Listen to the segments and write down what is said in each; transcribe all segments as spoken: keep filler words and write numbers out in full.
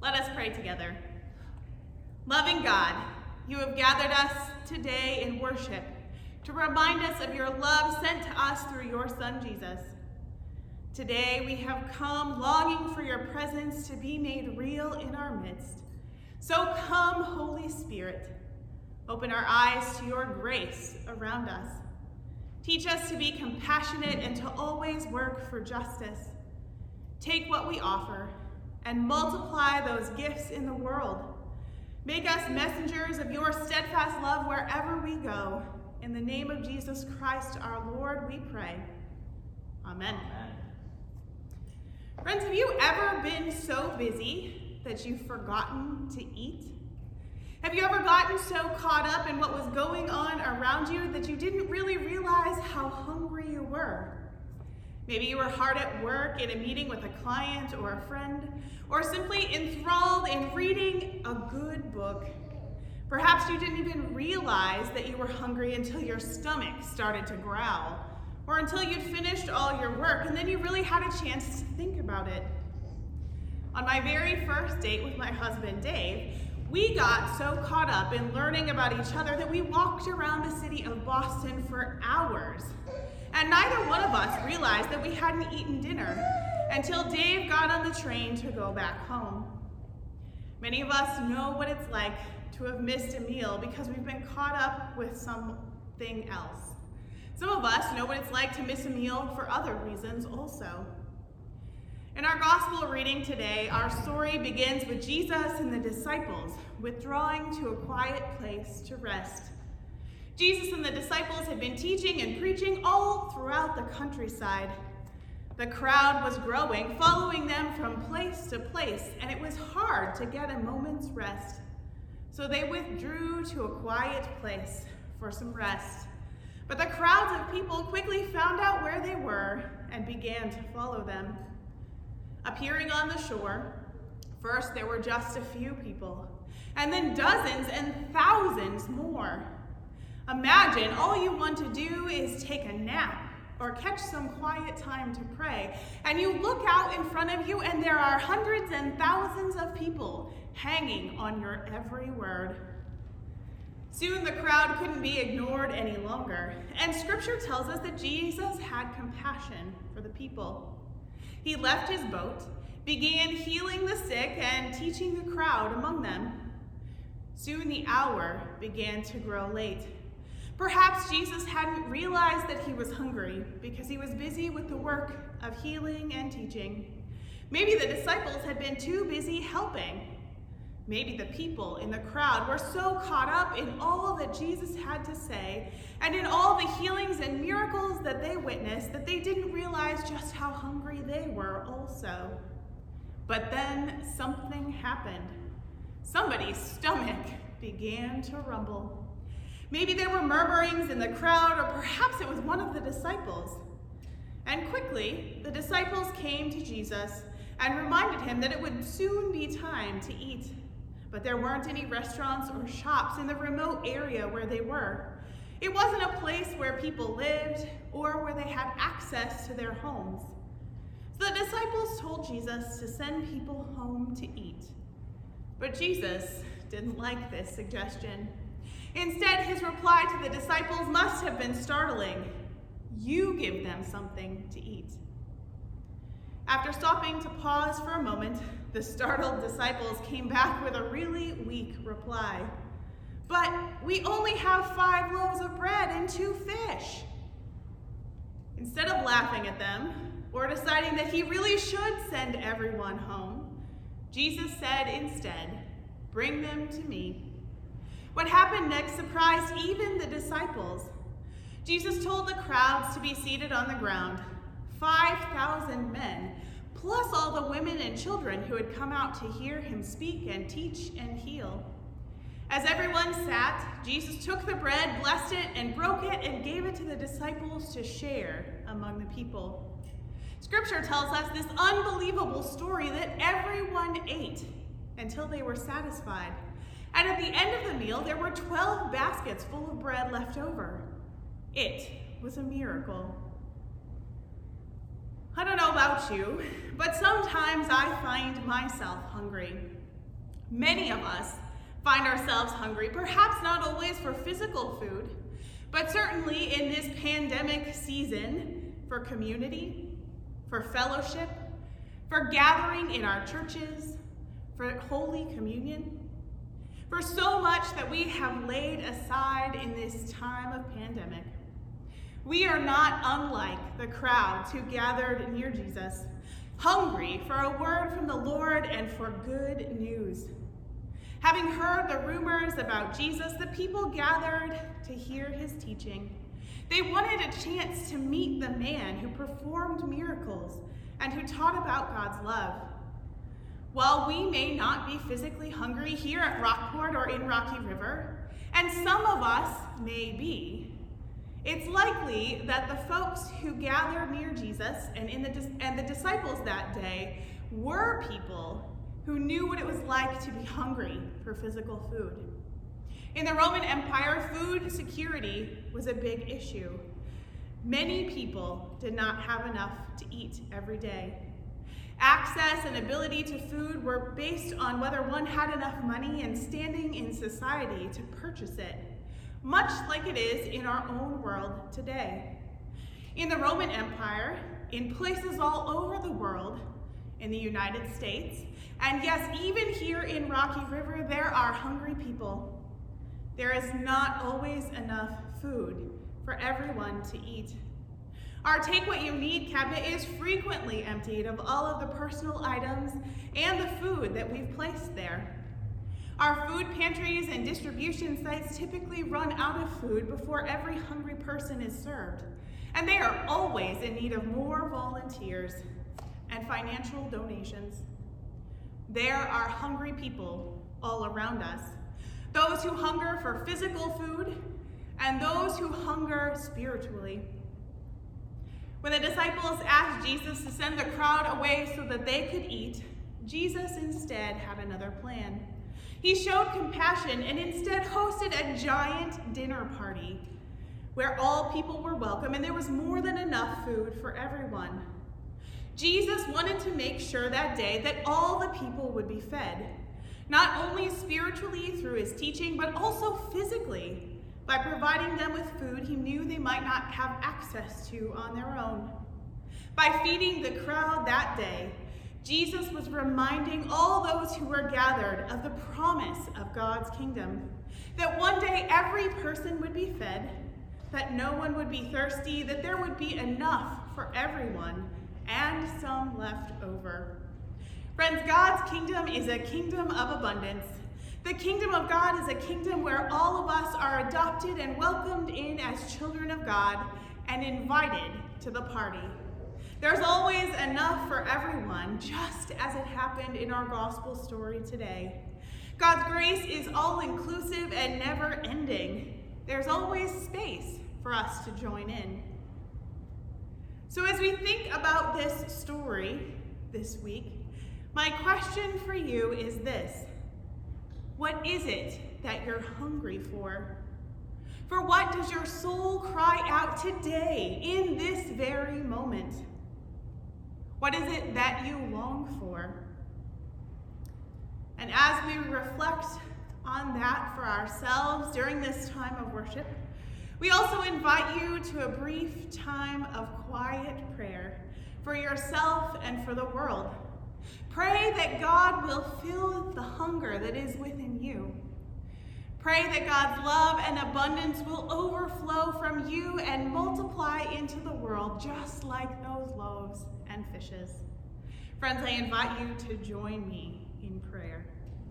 Let us pray together. Loving God, you have gathered us today in worship to remind us of your love sent to us through your Son, Jesus. Today we have come longing for your presence to be made real in our midst. So come, Holy Spirit, open our eyes to your grace around us. Teach us to be compassionate and to always work for justice. Take what we offer and multiply those gifts in the world. Make us messengers of your steadfast love wherever we go. In the name of Jesus Christ, our Lord, we pray. Amen. Amen. Friends, have you ever been so busy that you've forgotten to eat? Have you ever gotten so caught up in what was going on around you that you didn't really realize how hungry you were? Maybe you were hard at work in a meeting with a client or a friend, or simply enthralled in reading a good book. Perhaps you didn't even realize that you were hungry until your stomach started to growl, or until you'd finished all your work and then you really had a chance to think about it. On my very first date with my husband, Dave, we got so caught up in learning about each other that we walked around the city of Boston for hours. And neither one of us realized that we hadn't eaten dinner until Dave got on the train to go back home. Many of us know what it's like to have missed a meal because we've been caught up with something else. Some of us know what it's like to miss a meal for other reasons also. In our gospel reading today, our story begins with Jesus and the disciples withdrawing to a quiet place to rest. Jesus and the disciples had been teaching and preaching all throughout the countryside. The crowd was growing, following them from place to place, and it was hard to get a moment's rest. So they withdrew to a quiet place for some rest. But the crowds of people quickly found out where they were and began to follow them. Appearing on the shore, first there were just a few people, and then dozens and thousands more. Imagine all you want to do is take a nap or catch some quiet time to pray, and you look out in front of you and there are hundreds and thousands of people hanging on your every word. Soon the crowd couldn't be ignored any longer, and scripture tells us that Jesus had compassion for the people. He left his boat, began healing the sick and teaching the crowd among them. Soon the hour began to grow late. Perhaps Jesus hadn't realized that he was hungry because he was busy with the work of healing and teaching. Maybe the disciples had been too busy helping. Maybe the people in the crowd were so caught up in all that Jesus had to say and in all the healings and miracles that they witnessed that they didn't realize just how hungry they were also. But then something happened. Somebody's stomach began to rumble. Maybe there were murmurings in the crowd, or perhaps it was one of the disciples. And quickly, the disciples came to Jesus and reminded him that it would soon be time to eat. But there weren't any restaurants or shops in the remote area where they were. It wasn't a place where people lived or where they had access to their homes. So the disciples told Jesus to send people home to eat. But Jesus didn't like this suggestion. Instead, his reply to the disciples must have been startling. You give them something to eat. After stopping to pause for a moment, the startled disciples came back with a really weak reply. But we only have five loaves of bread and two fish. Instead of laughing at them or deciding that he really should send everyone home, Jesus said instead, "Bring them to me." What happened next surprised even the disciples. Jesus told the crowds to be seated on the ground, five thousand men, plus all the women and children who had come out to hear him speak and teach and heal. As everyone sat, Jesus took the bread, blessed it, and broke it, and gave it to the disciples to share among the people. Scripture tells us this unbelievable story that everyone ate until they were satisfied. And at the end of the meal, there were twelve baskets full of bread left over. It was a miracle. I don't know about you, but sometimes I find myself hungry. Many of us find ourselves hungry, perhaps not always for physical food, but certainly in this pandemic season for community, for fellowship, for gathering in our churches, for Holy Communion, for so much that we have laid aside in this time of pandemic. We are not unlike the crowds who gathered near Jesus, hungry for a word from the Lord and for good news. Having heard the rumors about Jesus, the people gathered to hear his teaching. They wanted a chance to meet the man who performed miracles and who taught about God's love. While we may not be physically hungry here at Rockport or in Rocky River, and some of us may be, it's likely that the folks who gathered near Jesus and, in the, and the disciples that day were people who knew what it was like to be hungry for physical food. In the Roman Empire, food security was a big issue. Many people did not have enough to eat every day. Access and ability to food were based on whether one had enough money and standing in society to purchase it, much like it is in our own world today. In the Roman Empire, in places all over the world, in the United States, and yes, even here in Rocky River, there are hungry people. There is not always enough food for everyone to eat. Our Take What You Need cabinet is frequently emptied of all of the personal items and the food that we've placed there. Our food pantries and distribution sites typically run out of food before every hungry person is served, and they are always in need of more volunteers and financial donations. There are hungry people all around us, those who hunger for physical food and those who hunger spiritually. When the disciples asked Jesus to send the crowd away so that they could eat, Jesus instead had another plan. He showed compassion and instead hosted a giant dinner party where all people were welcome and there was more than enough food for everyone. Jesus wanted to make sure that day that all the people would be fed, not only spiritually through his teaching, but also physically by providing them with food he knew they might not have access to on their own. By feeding the crowd that day, Jesus was reminding all those who were gathered of the promise of God's kingdom, that one day every person would be fed, that no one would be thirsty, that there would be enough for everyone, and some left over. Friends, God's kingdom is a kingdom of abundance. The kingdom of God is a kingdom where all of us are adopted and welcomed in as children of God and invited to the party. There's always enough for everyone, just as it happened in our gospel story today. God's grace is all-inclusive and never-ending. There's always space for us to join in. So as we think about this story this week, my question for you is this: what is it that you're hungry for? For what does your soul cry out today in this very moment? What is it that you long for? And as we reflect on that for ourselves during this time of worship, we also invite you to a brief time of quiet prayer for yourself and for the world. Pray that God will fill the hunger that is within you. Pray that God's love and abundance will overflow from you and multiply into the world just like those loaves and fishes. Friends, I invite you to join me in prayer.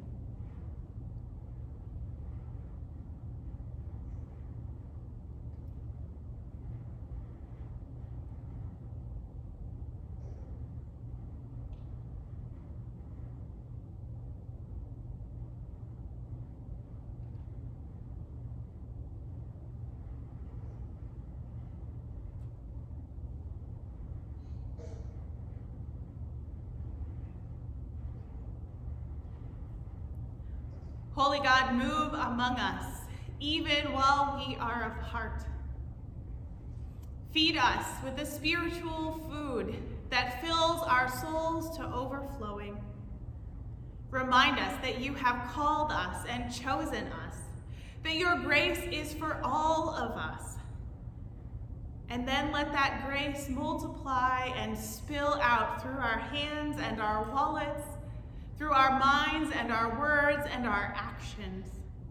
Holy God, move among us, even while we are apart. Feed us with the spiritual food that fills our souls to overflowing. Remind us that you have called us and chosen us, that your grace is for all of us. And then let that grace multiply and spill out through our hands and our wallets, through our minds and our words and our actions.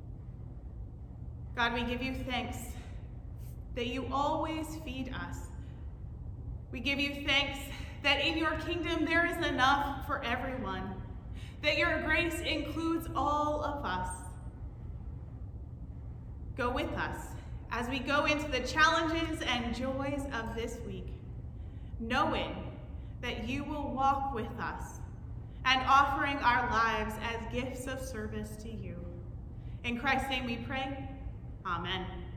God, we give you thanks that you always feed us. We give you thanks that in your kingdom there is enough for everyone, that your grace includes all of us. Go with us as we go into the challenges and joys of this week, knowing that you will walk with us and offering our lives as gifts of service to you. In Christ's name we pray, amen.